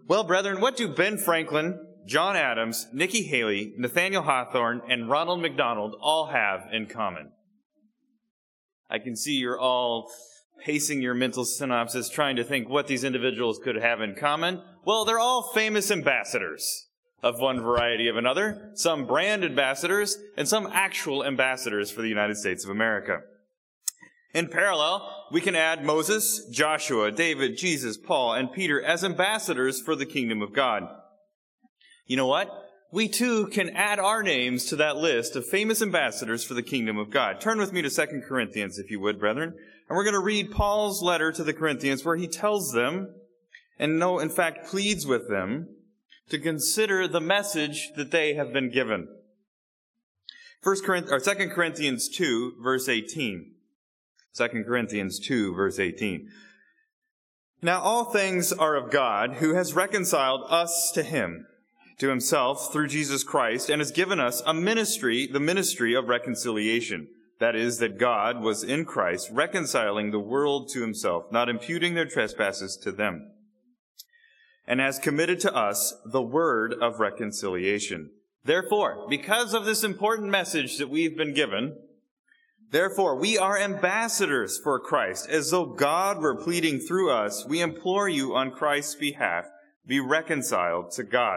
Well, brethren, what do Ben Franklin, John Adams, Nikki Haley, Nathaniel Hawthorne, and Ronald McDonald all have in common? I can see you're all pacing your mental synopsis, trying to think what these individuals could have in common. Well, they're all famous ambassadors of one variety of another, some brand ambassadors, and some actual ambassadors for the United States of America. In parallel, we can add Moses, Joshua, David, Jesus, Paul, and Peter as ambassadors for the kingdom of God. You know what? We too can add our names to that list of famous ambassadors for the kingdom of God. Turn with me to 2 Corinthians, if you would, brethren. And we're going to read Paul's letter to the Corinthians where he tells them, and no, in fact, pleads with them, to consider the message that they have been given. 2 Corinthians 2, verse 18. 2 Corinthians 2, verse 18. Now all things are of God, who has reconciled us to himself through Jesus Christ, and has given us a ministry, the ministry of reconciliation. That is, that God was in Christ reconciling the world to himself, not imputing their trespasses to them, and has committed to us the word of reconciliation. Therefore, because of this important message that we've been given, therefore, we are ambassadors for Christ, as though God were pleading through us. We implore you on Christ's behalf, be reconciled to God.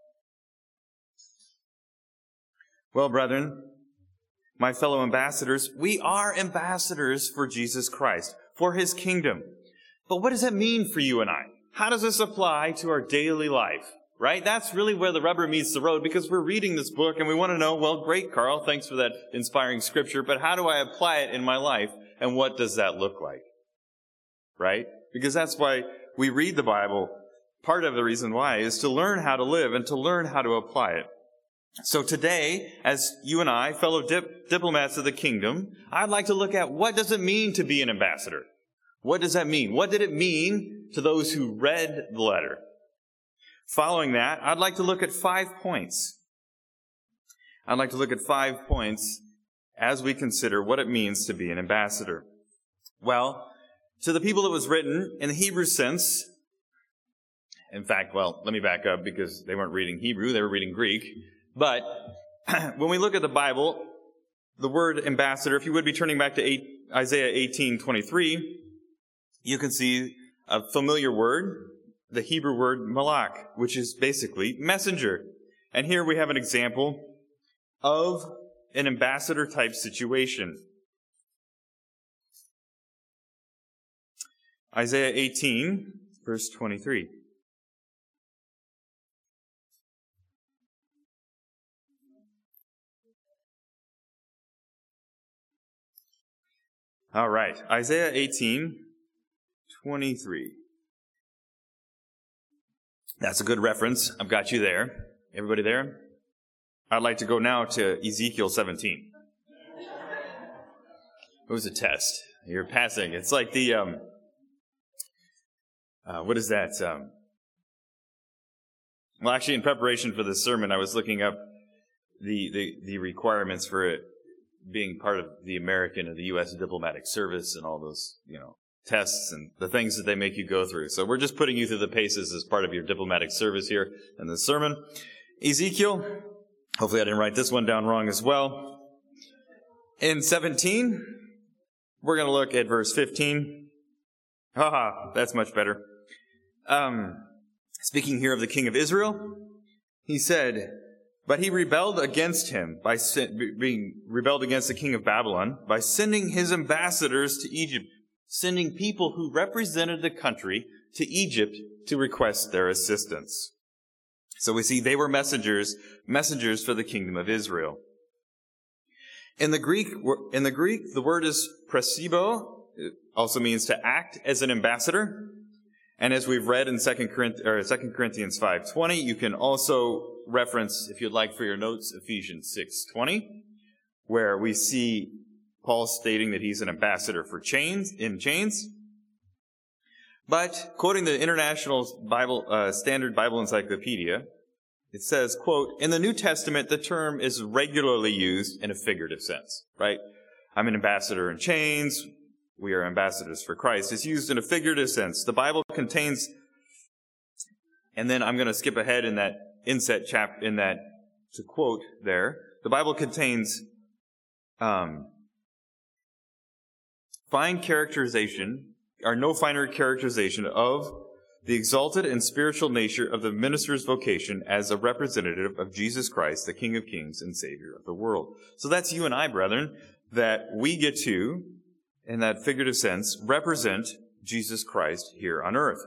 Well, brethren, my fellow ambassadors, we are ambassadors for Jesus Christ, for his kingdom. But what does that mean for you and I? How does this apply to our daily life? Right? That's really where the rubber meets the road, because we're reading this book and we want to know, well, great, Carl, thanks for that inspiring scripture, but how do I apply it in my life, and what does that look like? Right? Because that's why we read the Bible. Part of the reason why is to learn how to live and to learn how to apply it. So today, as you and I, fellow diplomats of the kingdom, I'd like to look at what does it mean to be an ambassador? What does that mean? What did it mean to those who read the letter? Following that, I'd like to look at 5 points. I'd like to look at 5 points as we consider what it means to be an ambassador. Well, to the people it was written in the Hebrew sense, in fact, well, let me back up because they weren't reading Hebrew, they were reading Greek. But when we look at the Bible, the word ambassador, if you would be turning back to Isaiah 18:23, you can see a familiar word, the Hebrew word malach, which is basically messenger. And here we have an example of an ambassador type situation. Isaiah 18, verse 23. All right, Isaiah 18:23. That's a good reference. I've got you there. Everybody there? I'd like to go now to Ezekiel 17. It was a test. You're passing. It's like the, what is that? Well, actually, in preparation for this sermon, I was looking up the requirements for it being part of the American and the U.S. diplomatic service and all those, tests and the things that they make you go through. So we're just putting you through the paces as part of your diplomatic service here in the sermon. Ezekiel, hopefully I didn't write this one down wrong as well. In 17, we're going to look at verse 15. That's much better. Speaking here of the king of Israel, he said, but he rebelled against him rebelled against the king of Babylon by sending his ambassadors to Egypt, sending people who represented the country to Egypt to request their assistance. So we see they were messengers for the kingdom of Israel. In the Greek, the word is presibo. It also means to act as an ambassador. And as we've read in 2 Corinthians 5:20, you can also reference, if you'd like for your notes, Ephesians 6:20, where we see Paul stating that he's an ambassador for chains. But quoting the International Standard Bible Encyclopedia, it says, quote, in the New Testament, the term is regularly used in a figurative sense, right? I'm an ambassador in chains. We are ambassadors for Christ. It's used in a figurative sense. The Bible contains And then I'm going to skip ahead in that inset to quote there. The Bible contains no finer characterization of the exalted and spiritual nature of the minister's vocation as a representative of Jesus Christ, the King of Kings and Savior of the world. So that's you and I, brethren, that we get to, in that figurative sense, represent Jesus Christ here on earth.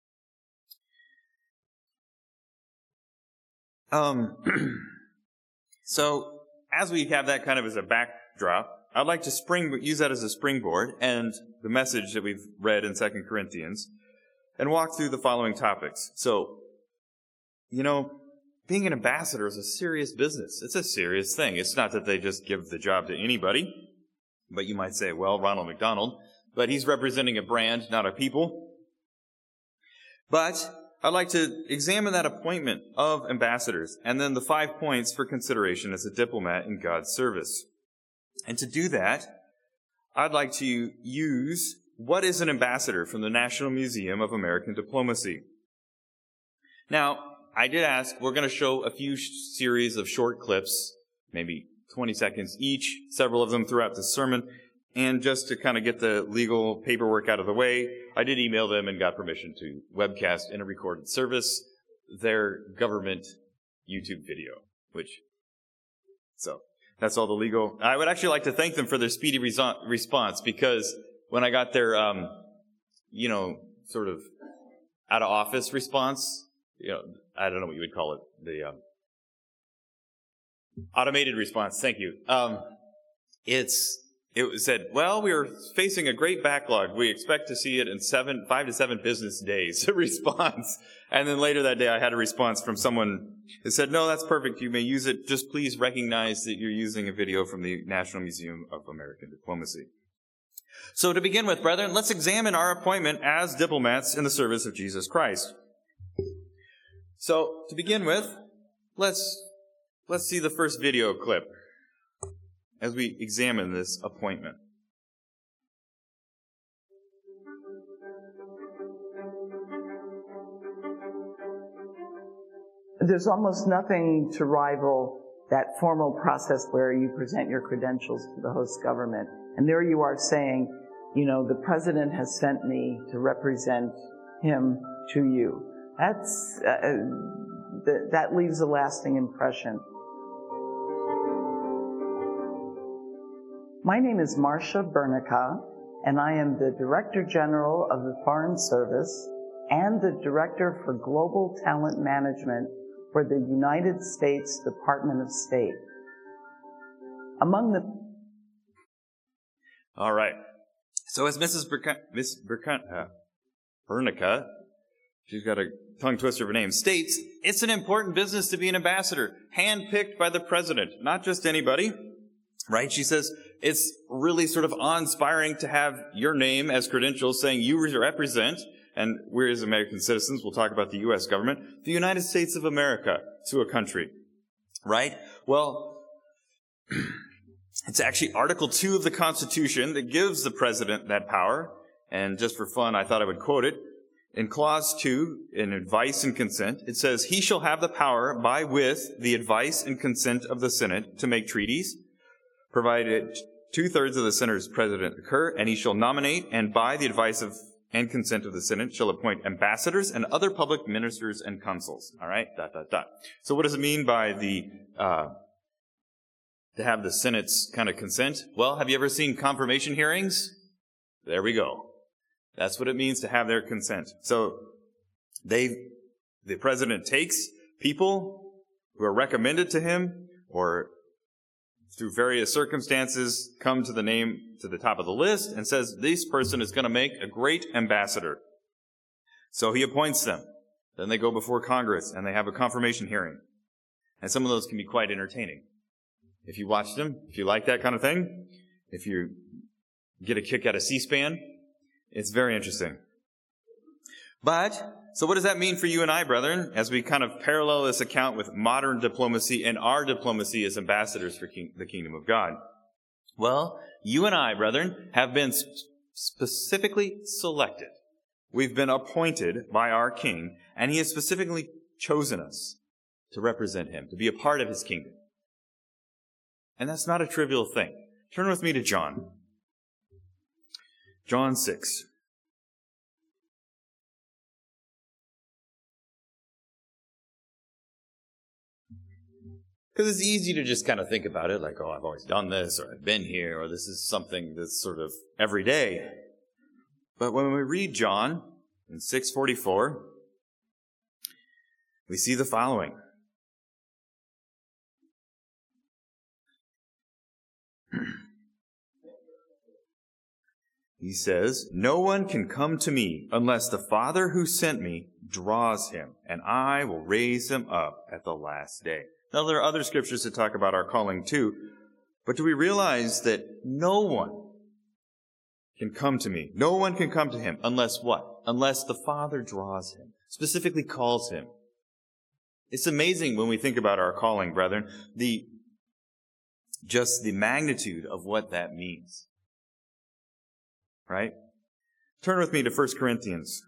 So, as we have that kind of as a backdrop, I'd like to use that as a springboard and the message that we've read in 2 Corinthians and walk through the following topics. So, being an ambassador is a serious business. It's a serious thing. It's not that they just give the job to anybody, but you might say, well, Ronald McDonald, but he's representing a brand, not a people. But I'd like to examine that appointment of ambassadors and then the 5 points for consideration as a diplomat in God's service. And to do that, I'd like to use what is an ambassador from the National Museum of American Diplomacy. Now, I did ask, we're going to show a few series of short clips, maybe 20 seconds each, several of them throughout the sermon. And just to kind of get the legal paperwork out of the way, I did email them and got permission to webcast in a recorded service their government YouTube video, so that's all the legal. I would actually like to thank them for their speedy response, because when I got their, sort of out of office response, I don't know what you would call it, the automated response. Thank you. It said, well, we are facing a great backlog. We expect to see it in 5 to 7 business days, a response. And then later that day, I had a response from someone who said, no, that's perfect. You may use it. Just please recognize that you're using a video from the National Museum of American Diplomacy. So to begin with, brethren, let's examine our appointment as diplomats in the service of Jesus Christ. So to begin with, let's see the first video clip as we examine this appointment. There's almost nothing to rival that formal process where you present your credentials to the host government. And there you are saying, the president has sent me to represent him to you. That leaves a lasting impression. My name is Marcia Bernica, and I am the Director General of the Foreign Service and the Director for Global Talent Management for the United States Department of State. All right. So as Miss Bernica, she's got a tongue twister of a name, states, it's an important business to be an ambassador, handpicked by the president, not just anybody. Right? She says it's really sort of awe-inspiring to have your name as credentials saying you represent, and we as American citizens, we'll talk about the U.S. government, the United States of America to a country. Right? Well, it's actually Article 2 of the Constitution that gives the president that power. And just for fun, I thought I would quote it. In Clause 2, in advice and consent, it says, he shall have the power by with the advice and consent of the Senate to make treaties, provided 2/3 of the Senator's president occur, and he shall nominate, and by the advice of and consent of the Senate, shall appoint ambassadors and other public ministers and consuls. All right? ... So what does it mean by to have the Senate's kind of consent? Well, have you ever seen confirmation hearings? There we go. That's what it means to have their consent. So the president takes people who are recommended to him or through various circumstances come to the top of the list and says, this person is going to make a great ambassador. So he appoints them. Then they go before Congress and they have a confirmation hearing. And some of those can be quite entertaining. If you watch them, if you like that kind of thing, if you get a kick out of C-SPAN, it's very interesting. So what does that mean for you and I, brethren, as we kind of parallel this account with modern diplomacy and our diplomacy as ambassadors for the kingdom of God? Well, you and I, brethren, have been specifically selected We've been appointed by our King, and he has specifically chosen us to represent him, to be a part of his kingdom. And that's not a trivial thing. Turn with me to John. John 6. Because it's easy to just kind of think about it like, oh, I've always done this, or I've been here, or this is something that's sort of everyday. But when we read John in 6:44, we see the following. He says, "No one can come to me unless the Father who sent me draws him, and I will raise him up at the last day." Now, there are other scriptures that talk about our calling too, but do we realize that no one can come to me? No one can come to him unless what? Unless the Father draws him, specifically calls him. It's amazing when we think about our calling, brethren, just the magnitude of what that means. Right? Turn with me to 1 Corinthians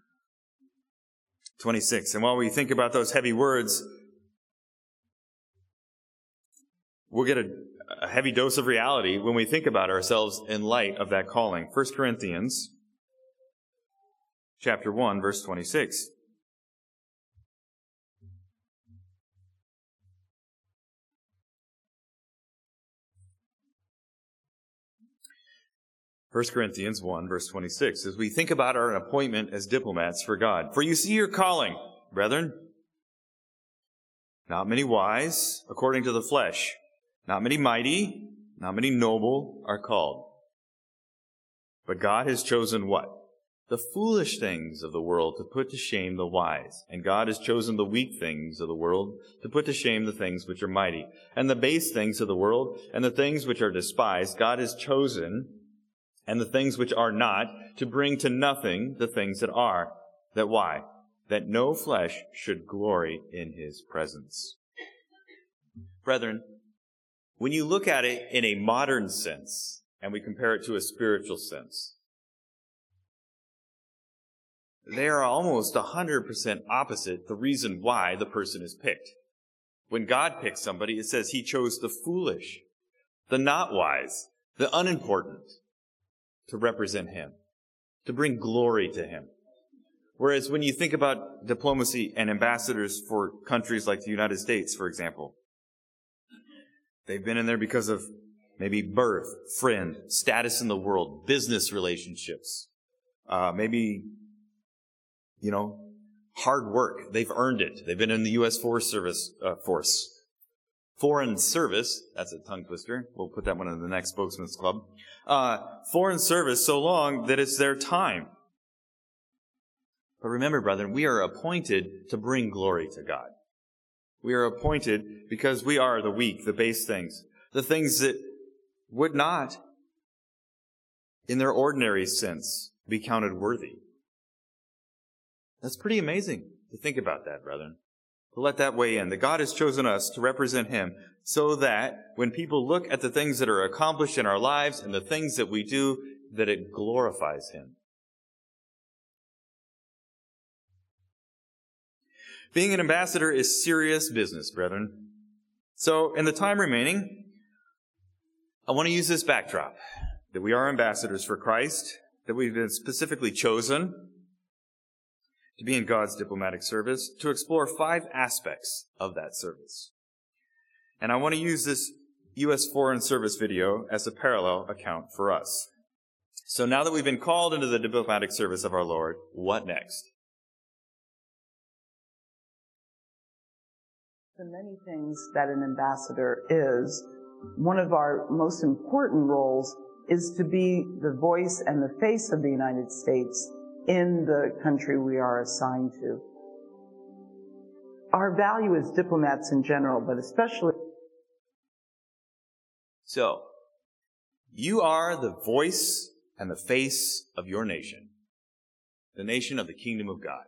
26. And while we think about those heavy words, we'll get a heavy dose of reality when we think about ourselves in light of that calling. 1 Corinthians chapter 1, verse 26. First Corinthians 1, verse 26, as we think about our appointment as diplomats for God. "For you see your calling, brethren. Not many wise, according to the flesh. Not many mighty, not many noble are called. But God has chosen what? The foolish things of the world to put to shame the wise. And God has chosen the weak things of the world to put to shame the things which are mighty. And the base things of the world and the things which are despised, God has chosen, and the things which are not, to bring to nothing the things that are. That why? That no flesh should glory in his presence." Brethren, when you look at it in a modern sense, and we compare it to a spiritual sense, they are almost 100% opposite the reason why the person is picked. When God picks somebody, it says he chose the foolish, the not wise, the unimportant, to represent him, to bring glory to him. Whereas when you think about diplomacy and ambassadors for countries like the United States, for example, they've been in there because of maybe birth, friend, status in the world, business relationships, maybe, hard work. They've earned it. They've been in the U.S. Foreign service, that's a tongue twister. We'll put that one in the next Spokesman's Club. Foreign service so long that it's their time. But remember, brethren, we are appointed to bring glory to God. We are appointed because we are the weak, the base things, the things that would not, in their ordinary sense, be counted worthy. That's pretty amazing to think about that, brethren. To let that weigh in, that God has chosen us to represent him so that when people look at the things that are accomplished in our lives and the things that we do, that it glorifies him. Being an ambassador is serious business, brethren. So in the time remaining, I want to use this backdrop, that we are ambassadors for Christ, that we've been specifically chosen to be in God's diplomatic service, to explore 5 aspects of that service. And I want to use this U.S. Foreign Service video as a parallel account for us. So now that we've been called into the diplomatic service of our Lord, what next? The many things that an ambassador is, one of our most important roles is to be the voice and the face of the United States in the country we are assigned to. Our value as diplomats in general, but especially... So, you are the voice and the face of your nation, the nation of the kingdom of God.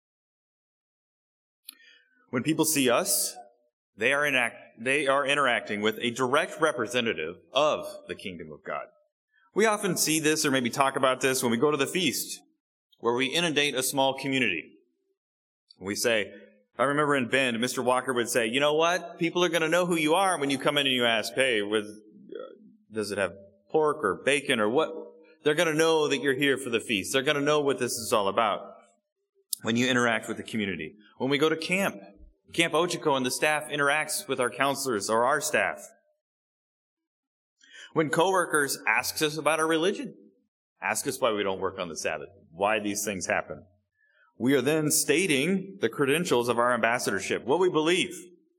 When people see us, they are interacting with a direct representative of the kingdom of God. We often see this or maybe talk about this when we go to the feast, where we inundate a small community. We say, I remember in Bend, Mr. Walker would say, you know what? People are going to know who you are when you come in and you ask, hey, does it have pork or bacon or what? They're going to know that you're here for the feast. They're going to know what this is all about when you interact with the community. When we go to Camp Ochiko and the staff interacts with our counselors or our staff. When coworkers ask us about our religion, ask us why we don't work on the Sabbath, why these things happen. We are then stating the credentials of our ambassadorship, what we believe.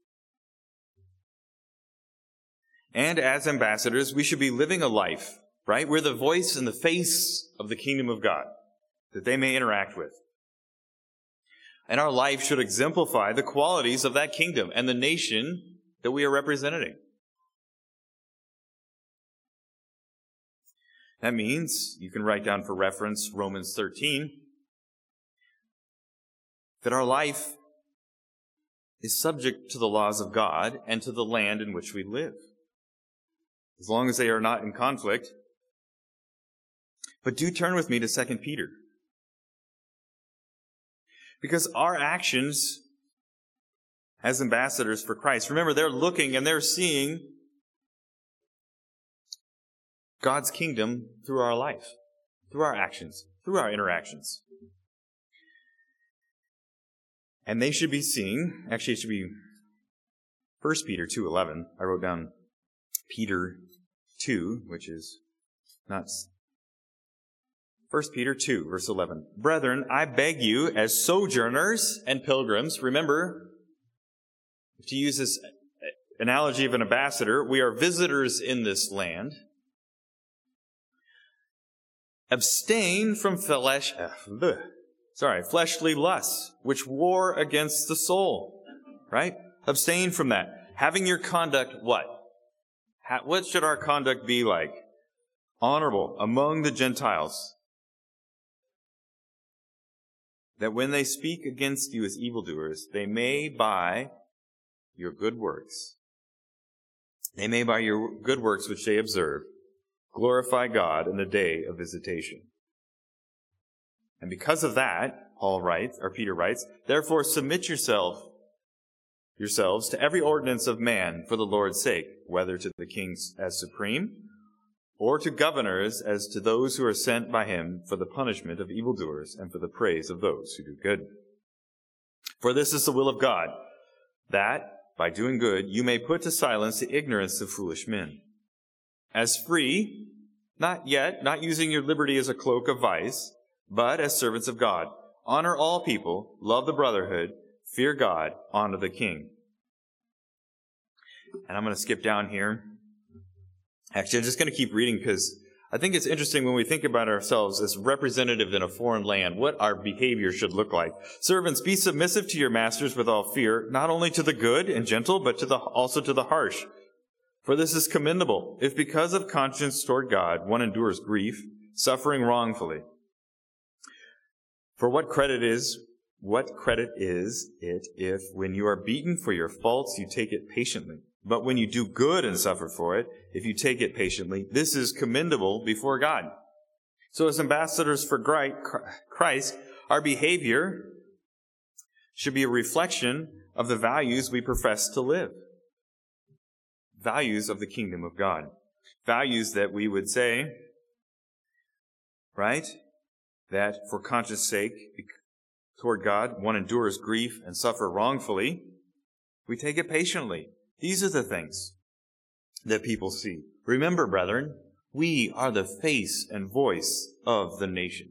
And as ambassadors, we should be living a life, right? We're the voice and the face of the kingdom of God that they may interact with. And our life should exemplify the qualities of that kingdom and the nation that we are representing. That means, you can write down for reference Romans 13, that our life is subject to the laws of God and to the land in which we live, as long as they are not in conflict. But do turn with me to 2 Peter. Because our actions as ambassadors for Christ, remember, they're looking and they're seeing God's kingdom through our life, through our actions, through our interactions. And they should be seeing, actually it should be 1 Peter 2:11. I wrote down Peter 2, which is not 1 Peter 2, verse 11. Brethren, I beg you, as sojourners and pilgrims, remember, to use this analogy of an ambassador, we are visitors in this land. Abstain from fleshly lusts, which war against the soul. Right? Abstain from that. Having your conduct what? What should our conduct be like? Honorable among the Gentiles, that when they speak against you as evildoers, they may by your good works, which they observe, glorify God in the day of visitation. And because of that, Peter writes, therefore submit yourselves to every ordinance of man for the Lord's sake, whether to the kings as supreme, or to governors as to those who are sent by him for the punishment of evildoers and for the praise of those who do good. For this is the will of God, that, by doing good, you may put to silence the ignorance of foolish men. As free, not using your liberty as a cloak of vice, but as servants of God. Honor all people, love the brotherhood, fear God, honor the king. And I'm going to skip down here. Actually, I'm just going to keep reading because I think it's interesting when we think about ourselves as representative in a foreign land, what our behavior should look like. Servants, be submissive to your masters with all fear, not only to the good and gentle, but also to the harsh. For this is commendable, if because of conscience toward God one endures grief, suffering wrongfully. For what credit is it if, when you are beaten for your faults, you take it patiently? But when you do good and suffer for it, if you take it patiently, this is commendable before God. So as ambassadors for Christ, our behavior should be a reflection of the values we profess to live. Values of the kingdom of God. Values that we would say, right, that for conscience sake, toward God, one endures grief and suffer wrongfully. We take it patiently. These are the things that people see. Remember, brethren, we are the face and voice of the nation.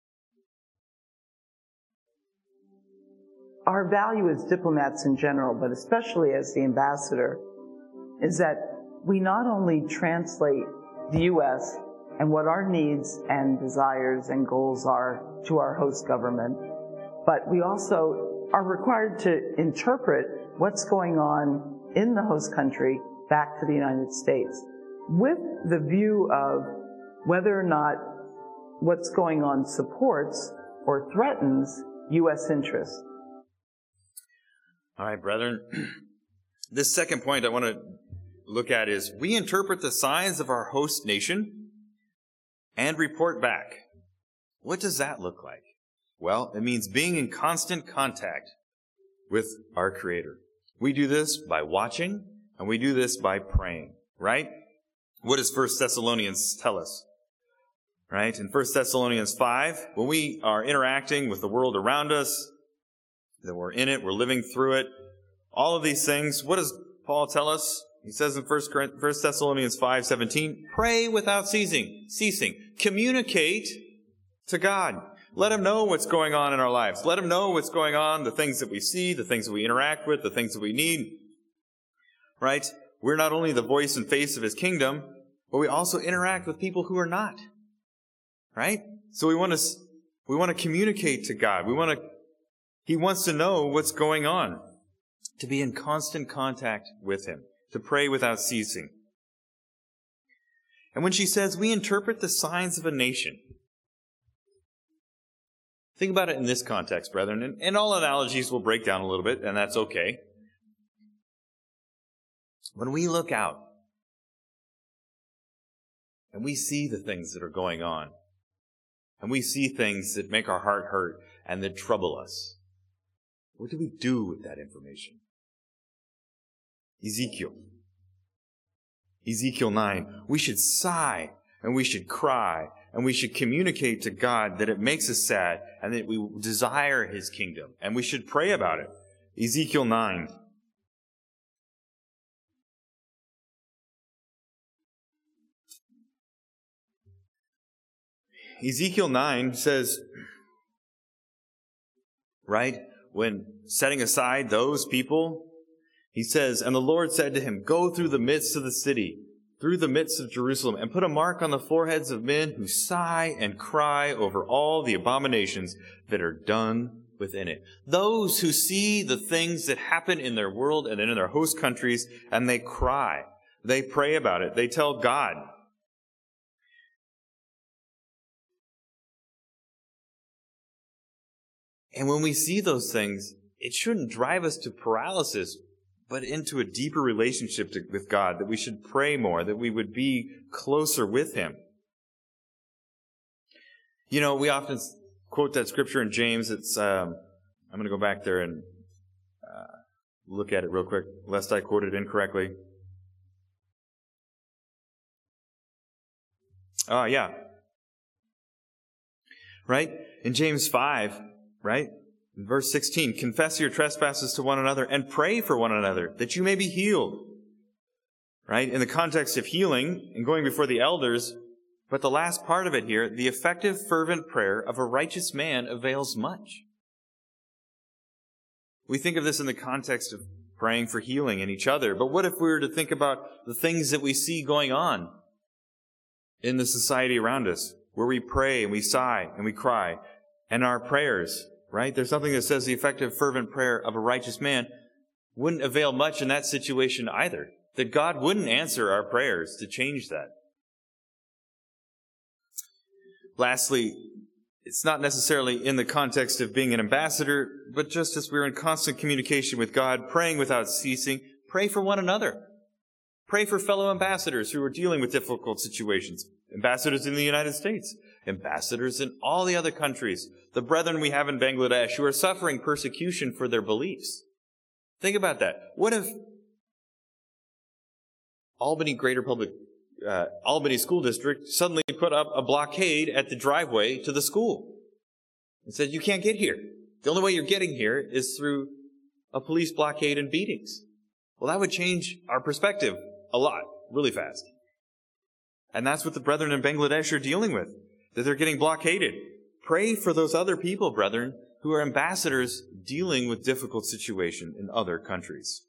Our value as diplomats in general, but especially as the ambassador, is that we not only translate the U.S. and what our needs and desires and goals are to our host government, but we also are required to interpret what's going on in the host country back to the United States with the view of whether or not what's going on supports or threatens U.S. interests. All right, brethren. This second point I want to look at is we interpret the signs of our host nation and report back. What does that look like? Well, it means being in constant contact with our Creator. We do this by watching, and we do this by praying, right? What does 1 Thessalonians tell us? Right? In 1 Thessalonians 5, when we are interacting with the world around us, that we're in it, we're living through it, all of these things, what does Paul tell us? He says in 1 Thessalonians 5:17, pray without ceasing. Communicate to God. Let Him know what's going on in our lives. Let Him know what's going on, the things that we see, the things that we interact with, the things that we need. Right? We're not only the voice and face of His kingdom, but we also interact with people who are not. Right? So we want to communicate to God. He wants to know what's going on. To be in constant contact with Him. To pray without ceasing. And when she says, we interpret the signs of a nation. Think about it in this context, brethren. And all analogies will break down a little bit, and that's okay. When we look out and we see the things that are going on, and we see things that make our heart hurt and that trouble us, what do we do with that information? Ezekiel 9. We should sigh and we should cry and we should communicate to God that it makes us sad and that we desire His kingdom. And we should pray about it. Ezekiel 9. Ezekiel 9 says, right, when setting aside those people, he says, and the Lord said to him, go through the midst of the city, through the midst of Jerusalem, and put a mark on the foreheads of men who sigh and cry over all the abominations that are done within it. Those who see the things that happen in their world and in their host countries, and they cry. They pray about it. They tell God. And when we see those things, it shouldn't drive us to paralysis, but into a deeper relationship with God, that we should pray more, that we would be closer with Him. You know, we often quote that scripture in James. It's, I'm going to go back there and look at it real quick, lest I quote it incorrectly. Oh, yeah. Right? In James 5, right? In verse 16, confess your trespasses to one another and pray for one another that you may be healed. Right? In the context of healing and going before the elders, but the last part of it here, the effective fervent prayer of a righteous man avails much. We think of this in the context of praying for healing in each other, but what if we were to think about the things that we see going on in the society around us, where we pray and we sigh and we cry, and our prayers, right? There's something that says the effective, fervent prayer of a righteous man wouldn't avail much in that situation either. That God wouldn't answer our prayers to change that. Lastly, it's not necessarily in the context of being an ambassador, but just as we're in constant communication with God, praying without ceasing, pray for one another. Pray for fellow ambassadors who are dealing with difficult situations. Ambassadors in the United States. Ambassadors in all the other countries. The brethren we have in Bangladesh who are suffering persecution for their beliefs. Think about that. What if Albany School District suddenly put up a blockade at the driveway to the school and said, you can't get here. The only way you're getting here is through a police blockade and beatings. Well, that would change our perspective a lot, really fast. And that's what the brethren in Bangladesh are dealing with, that they're getting blockaded. Pray for those other people, brethren, who are ambassadors dealing with difficult situations in other countries.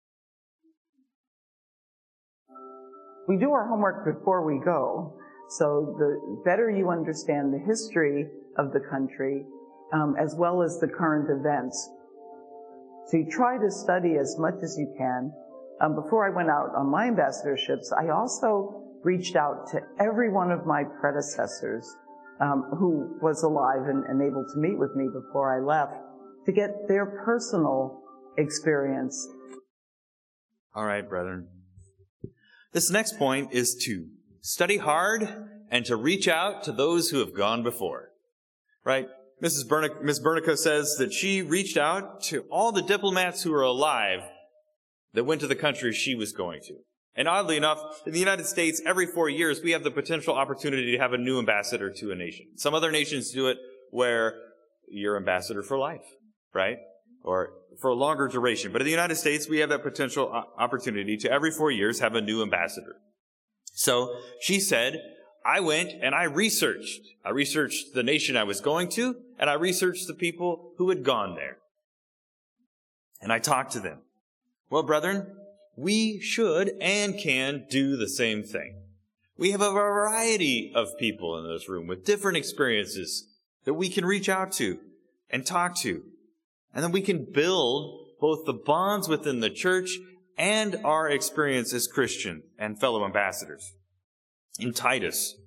We do our homework before we go, so the better you understand the history of the country, as well as the current events. So you try to study as much as you can. Before I went out on my ambassadorships, I also reached out to every one of my predecessors who was alive and able to meet with me before I left to get their personal experience. All right, brethren. This next point is to study hard and to reach out to those who have gone before. Right? Miss Bernica says that she reached out to all the diplomats who are alive that went to the country she was going to. And oddly enough, in the United States, every 4 years, we have the potential opportunity to have a new ambassador to a nation. Some other nations do it where you're ambassador for life, right? Or for a longer duration. But in the United States, we have that potential opportunity to every 4 years have a new ambassador. So she said, I went and I researched. I researched the nation I was going to, and I researched the people who had gone there. And I talked to them. Well, brethren, we should and can do the same thing. We have a variety of people in this room with different experiences that we can reach out to and talk to. And then we can build both the bonds within the church and our experience as Christian and fellow ambassadors. In Titus,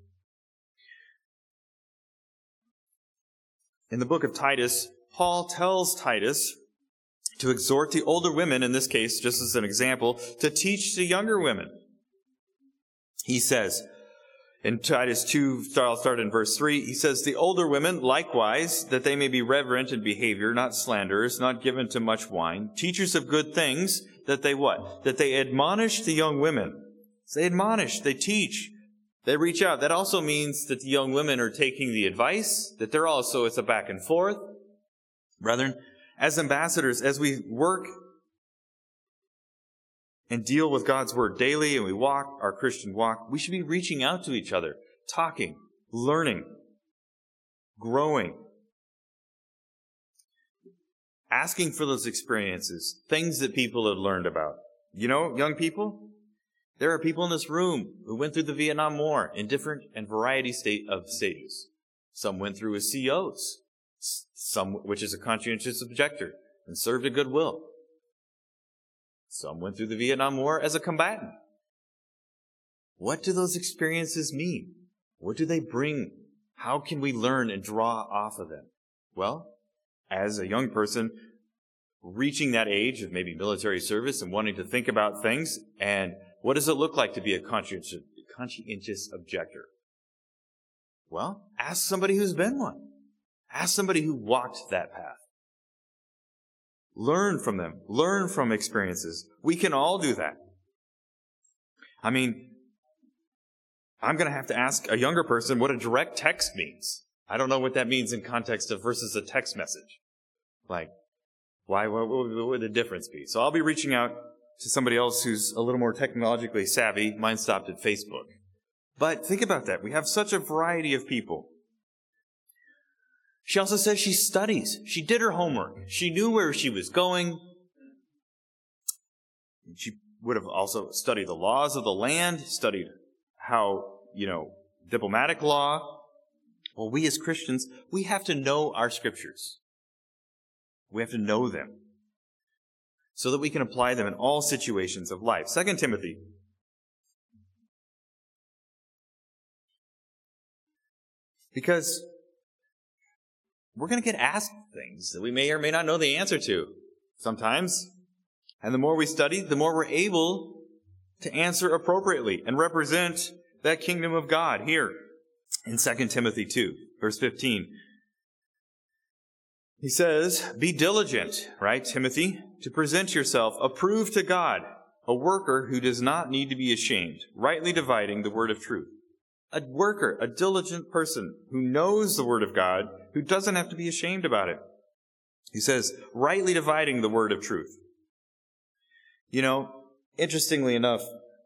in the book of Titus, Paul tells Titus to exhort the older women, in this case, just as an example, to teach the younger women. He says, in Titus 2, I'll start in verse 3, he says, the older women likewise, that they may be reverent in behavior, not slanderers, not given to much wine, teachers of good things, that they what? That they admonish the young women. So they admonish, they teach, they reach out. That also means that the young women are taking the advice, that they're also, it's a back and forth. Brethren, as ambassadors, as we work and deal with God's Word daily and we walk our Christian walk, we should be reaching out to each other, talking, learning, growing, asking for those experiences, things that people have learned about. You know, young people, there are people in this room who went through the Vietnam War in different and variety of stages. Some went through as COs, some, which is a conscientious objector, and served a goodwill. Some went through the Vietnam War as a combatant. What do those experiences mean? What do they bring? How can we learn and draw off of them? Well, as a young person reaching that age of maybe military service and wanting to think about things, and what does it look like to be a conscientious objector? Well, ask somebody who's been one. Ask somebody who walked that path. Learn from them. Learn from experiences. We can all do that. I mean, I'm going to have to ask a younger person what a direct text means. I don't know what that means in context of versus a text message. Like, what would the difference be? So I'll be reaching out to somebody else who's a little more technologically savvy. Mine stopped at Facebook. But think about that. We have such a variety of people. She also says she studies. She did her homework. She knew where she was going. She would have also studied the laws of the land, studied how, diplomatic law. Well, we as Christians, we have to know our scriptures. We have to know them so that we can apply them in all situations of life. 2 Timothy. Because we're going to get asked things that we may or may not know the answer to sometimes. And the more we study, the more we're able to answer appropriately and represent that kingdom of God here in 2 Timothy 2, verse 15. He says, be diligent, right, Timothy, to present yourself approved to God, a worker who does not need to be ashamed, rightly dividing the word of truth. A worker, a diligent person who knows the word of God, who doesn't have to be ashamed about it. He says, rightly dividing the word of truth. Interestingly enough,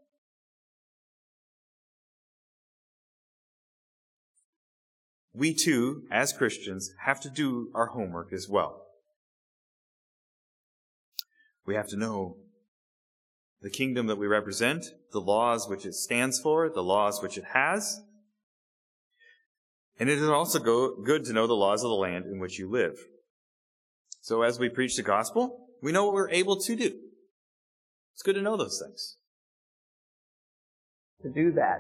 we too, as Christians, have to do our homework as well. We have to know the kingdom that we represent, the laws which it stands for, the laws which it has. And it is also good to know the laws of the land in which you live. So as we preach the gospel, we know what we're able to do. It's good to know those things. To do that.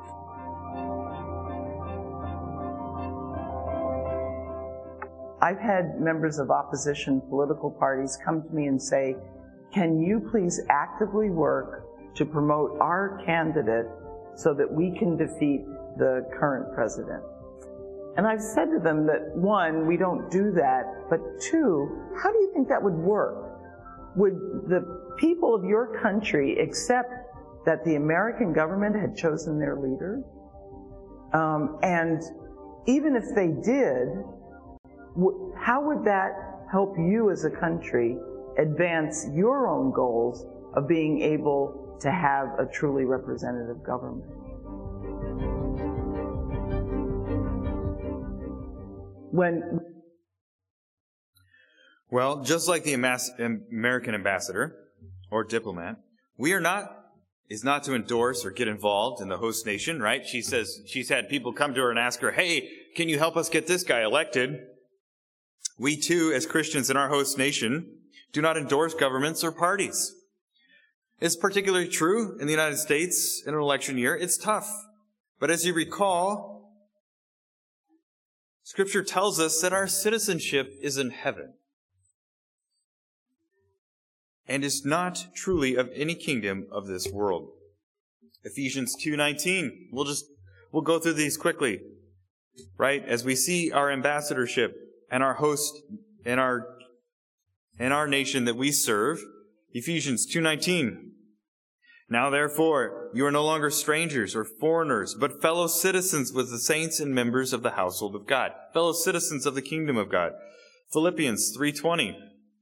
I've had members of opposition political parties come to me and say, can you please actively work to promote our candidate so that we can defeat the current president? And I've said to them that, one, we don't do that, but two, how do you think that would work? Would the people of your country accept that the American government had chosen their leader? And even if they did, how would that help you as a country advance your own goals of being able to have a truly representative government? Well, just like the American ambassador or diplomat, is not to endorse or get involved in the host nation, right? She says she's had people come to her and ask her, hey, can you help us get this guy elected? We too, as Christians in our host nation, do not endorse governments or parties. It's particularly true in the United States in an election year. It's tough. But as you recall, Scripture tells us that our citizenship is in heaven and is not truly of any kingdom of this world. Ephesians 2:19. We'll go through these quickly, right? As we see our ambassadorship and our host in our nation that we serve. Ephesians 2:19. Now therefore, you are no longer strangers or foreigners, but fellow citizens with the saints and members of the household of God. Fellow citizens of the kingdom of God. Philippians 3:20.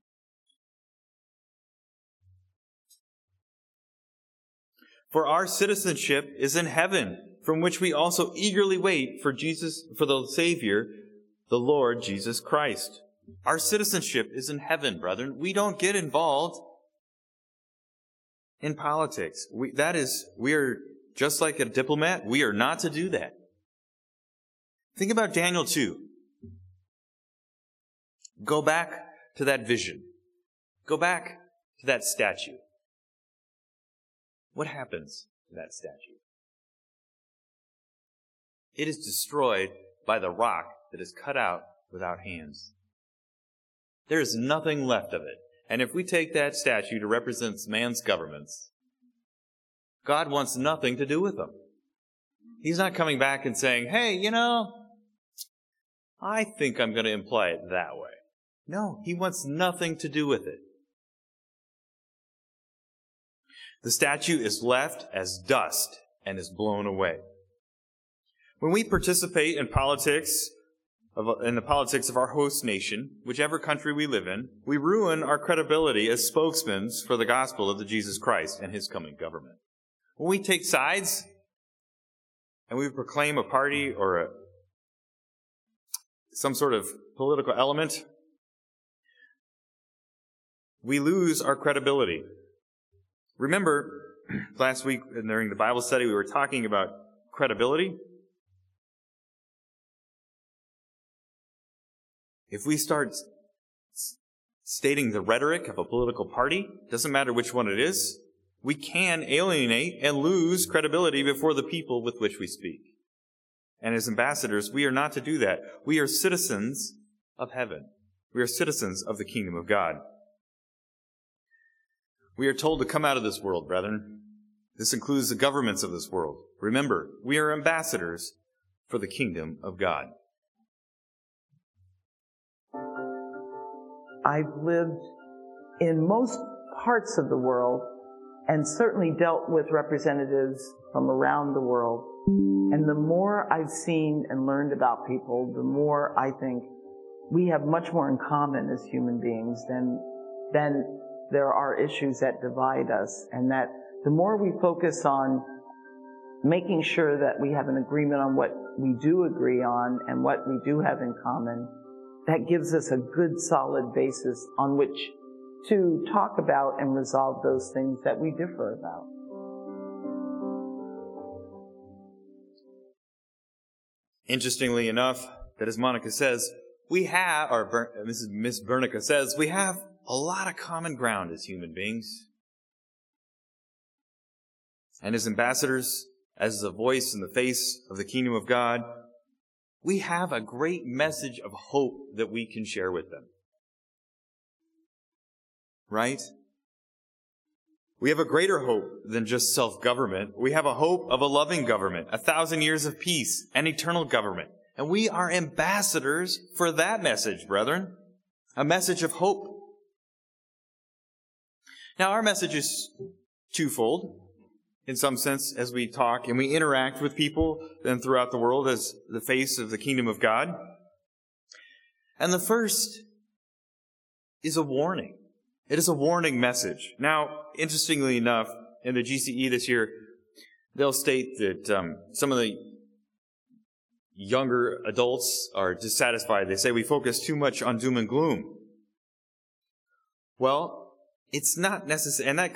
For our citizenship is in heaven, from which we also eagerly wait for the Savior, the Lord Jesus Christ. Our citizenship is in heaven, brethren. We don't get involved in politics. We are just like a diplomat. We are not to do that. Think about Daniel 2. Go back to that vision. Go back to that statue. What happens to that statue? It is destroyed by the rock that is cut out without hands. There is nothing left of it. And if we take that statue to represent man's governments, God wants nothing to do with them. He's not coming back and saying, hey, I think I'm going to imply it that way. No, he wants nothing to do with it. The statue is left as dust and is blown away. When we participate in the politics of our host nation, whichever country we live in, we ruin our credibility as spokesmen for the gospel of the Jesus Christ and his coming government. When we take sides and we proclaim a party or some sort of political element, we lose our credibility. Remember, last week during the Bible study, we were talking about credibility. If we start stating the rhetoric of a political party, doesn't matter which one it is, we can alienate and lose credibility before the people with which we speak. And as ambassadors, we are not to do that. We are citizens of heaven. We are citizens of the kingdom of God. We are told to come out of this world, brethren. This includes the governments of this world. Remember, we are ambassadors for the kingdom of God. I've lived in most parts of the world and certainly dealt with representatives from around the world. And the more I've seen and learned about people, the more I think we have much more in common as human beings than there are issues that divide us. And that the more we focus on making sure that we have an agreement on what we do agree on and what we do have in common, that gives us a good solid basis on which to talk about and resolve those things that we differ about. Interestingly enough, that as Monica says, Miss Bernica says, we have a lot of common ground as human beings. And as ambassadors, as the voice and the face of the kingdom of God, we have a great message of hope that we can share with them. Right? We have a greater hope than just self-government. We have a hope of a loving government, 1,000 years of peace, and eternal government. And we are ambassadors for that message, brethren. A message of hope. Now, our message is twofold, in some sense, as we talk and we interact with people and throughout the world as the face of the kingdom of God. And the first is a warning. It is a warning message. Now, interestingly enough, in the GCE this year, they'll state that some of the younger adults are dissatisfied. They say we focus too much on doom and gloom. Well, it's not necessary, and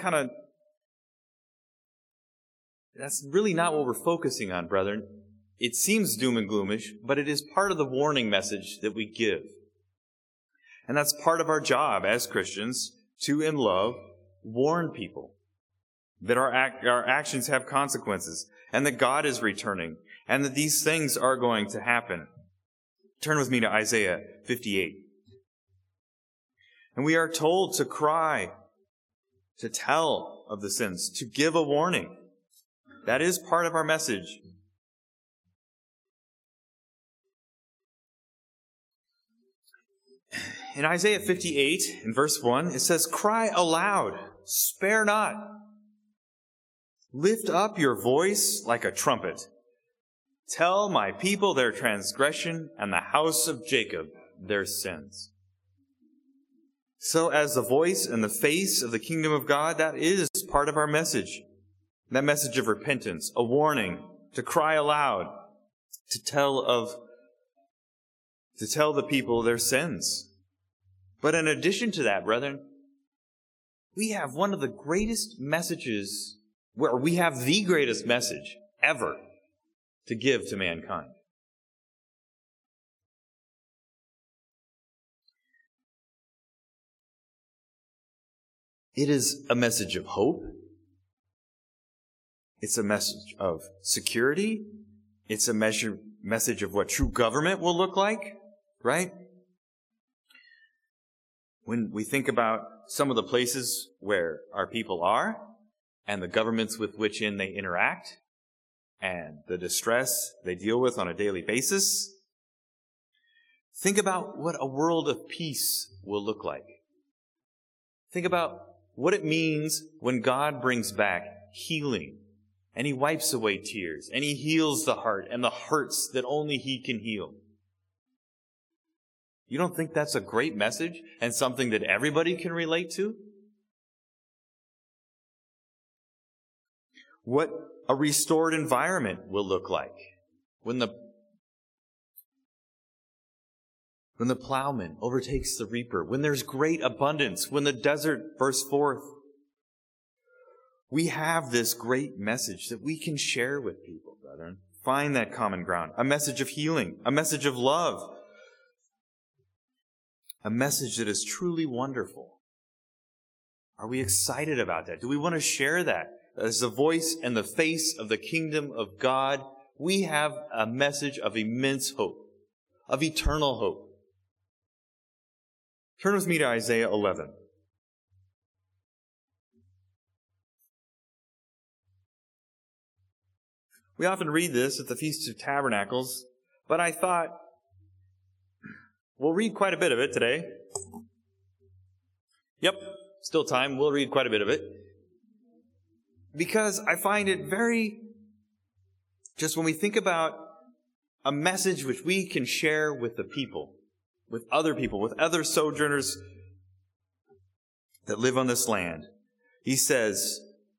that's really not what we're focusing on, brethren. It seems doom and gloomish, but it is part of the warning message that we give. And that's part of our job as Christians, to, in love, warn people that our actions have consequences, and that God is returning, and that these things are going to happen. Turn with me to Isaiah 58. And we are told to cry, to tell of the sins, to give a warning. That is part of our message. In Isaiah 58, in verse 1, it says, "Cry aloud, spare not. Lift up your voice like a trumpet. Tell my people their transgression and the house of Jacob their sins." So as the voice and the face of the kingdom of God, that is part of our message. That message of repentance, a warning, to cry aloud, to tell the people their sins. But in addition to that, brethren, we have one of the greatest messages, where we have the greatest message ever to give to mankind. It is a message of hope. It's a message of security. It's a message of what true government will look like, right? When we think about some of the places where our people are, and the governments with which they interact, and the distress they deal with on a daily basis, think about what a world of peace will look like. Think about what it means when God brings back healing, and He wipes away tears, and He heals the heart and the hurts that only He can heal. You don't think that's a great message and something that everybody can relate to? What a restored environment will look like when the plowman overtakes the reaper, when there's great abundance, when the desert bursts forth. We have this great message that we can share with people, brethren. Find that common ground. A message of healing, a message of love, a message that is truly wonderful. Are we excited about that? Do we want to share that? As the voice and the face of the kingdom of God, we have a message of immense hope, of eternal hope. Turn with me to Isaiah 11. We often read this at the Feast of Tabernacles, but I thought we'll read quite a bit of it today. Yep, still time. We'll read quite a bit of it. Because I find it just when we think about a message which we can share with the people, with other sojourners that live on this land. He says,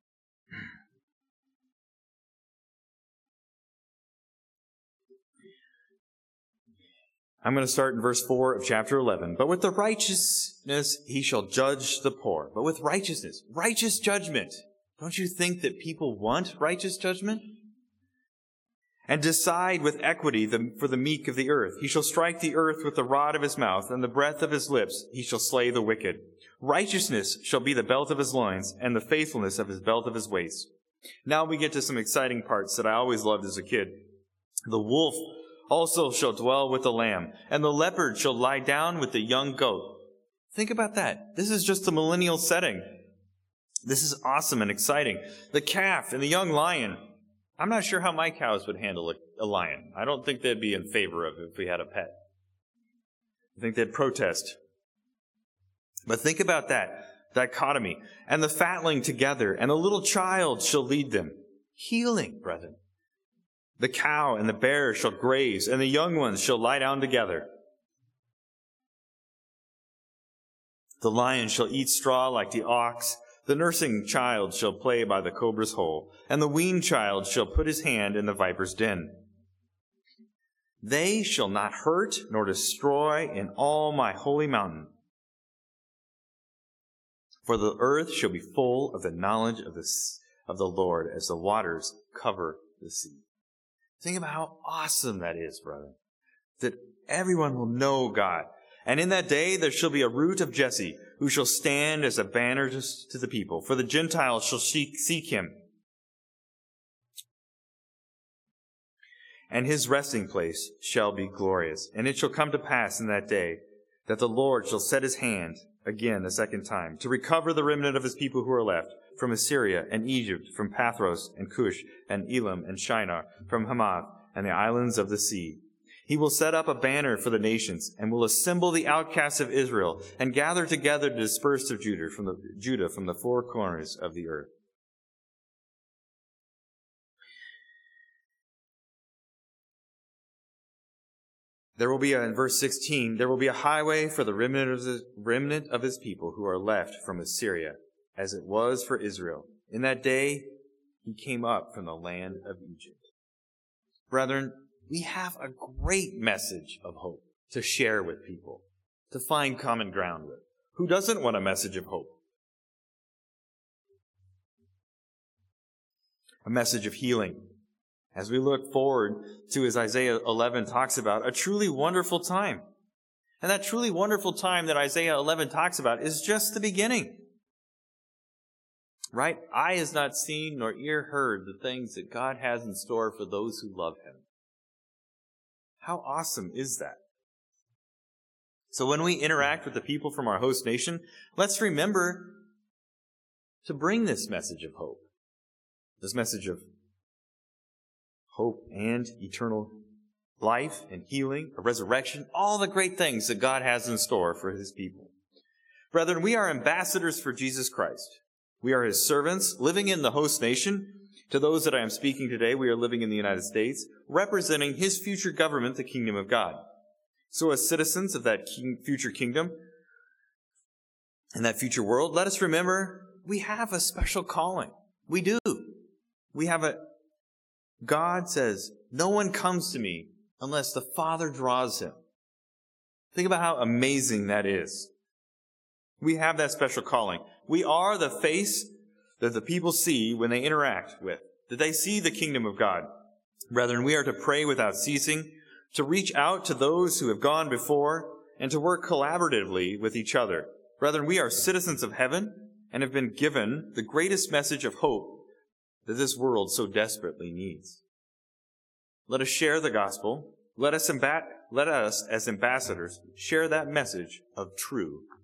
I'm going to start in verse 4 of chapter 11. "But with the righteousness he shall judge the poor." But with righteousness, righteous judgment. Don't you think that people want righteous judgment? "And decide with equity for the meek of the earth. He shall strike the earth with the rod of his mouth, and the breath of his lips he shall slay the wicked. Righteousness shall be the belt of his loins, and the faithfulness of his belt of his waist." Now we get to some exciting parts that I always loved as a kid. "The wolf also shall dwell with the lamb, and the leopard shall lie down with the young goat." Think about that. This is just a millennial setting. This is awesome and exciting. "The calf and the young lion I'm not sure how my cows would handle a lion. I don't think they'd be in favor of it if we had a pet. I think they'd protest. But think about that dichotomy. And the fatling together, and a little child shall lead them. Healing, brethren. The cow and the bear shall graze, and the young ones shall lie down together. The lion shall eat straw like the ox. The nursing child shall play by the cobra's hole, and the weaned child shall put his hand in the viper's den. They shall not hurt nor destroy in all my holy mountain. For the earth shall be full of the knowledge of the Lord as the waters cover the sea. Think about how awesome that is, brother. That everyone will know God. And in that day there shall be a root of Jesse, who shall stand as a banner to the people. For the Gentiles shall seek him. And his resting place shall be glorious. And it shall come to pass in that day that the Lord shall set his hand again a second time to recover the remnant of his people who are left from Assyria and Egypt, from Pathros and Cush and Elam and Shinar, from Hamath and the islands of the sea. He will set up a banner for the nations and will assemble the outcasts of Israel and gather together the dispersed of Judah from the four corners of the earth. There will be, in verse 16, there will be a highway for the remnant of his people who are left from Assyria, as it was for Israel. In that day, he came up from the land of Egypt. Brethren, we have a great message of hope to share with people, to find common ground with. Who doesn't want a message of hope? A message of healing. As we look forward to, as Isaiah 11 talks about, a truly wonderful time. And that truly wonderful time that Isaiah 11 talks about is just the beginning. Right? Eye has not seen nor ear heard the things that God has in store for those who love him. How awesome is that? So when we interact with the people from our host nation, let's remember to bring this message of hope. This message of hope and eternal life and healing, a resurrection, all the great things that God has in store for his people. Brethren, we are ambassadors for Jesus Christ. We are his servants living in the host nation. To those that I am speaking today, we are living in the United States, representing his future government, the kingdom of God. So as citizens of that future kingdom and that future world, let us remember we have a special calling. We do. God says, no one comes to me unless the Father draws him. Think about how amazing that is. We have that special calling. We are the face that the people see when they interact with, that they see the kingdom of God. Brethren, we are to pray without ceasing, to reach out to those who have gone before, and to work collaboratively with each other. Brethren, we are citizens of heaven and have been given the greatest message of hope that this world so desperately needs. Let us share the gospel. Let us, as ambassadors, share that message of true